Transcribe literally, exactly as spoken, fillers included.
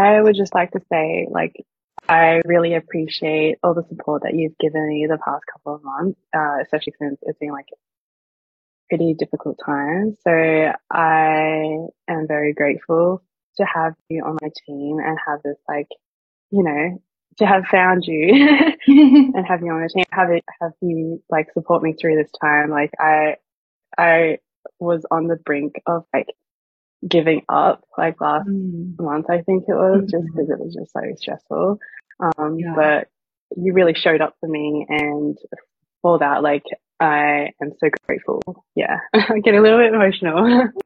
I would just like to say, like, I really appreciate all the support that you've given me the past couple of months, uh, especially since it's been like pretty difficult times. So I am very grateful to have you on my team and have this like, you know, to have found you and have you on the team, have it, have you like support me through this time. Like I, I was on the brink of like giving up like last Mm. month, I think it was, just because Mhm. it was just so stressful. Um, Yeah. but you really showed up for me, and for that, like, I am so grateful. Yeah, I get a little bit emotional.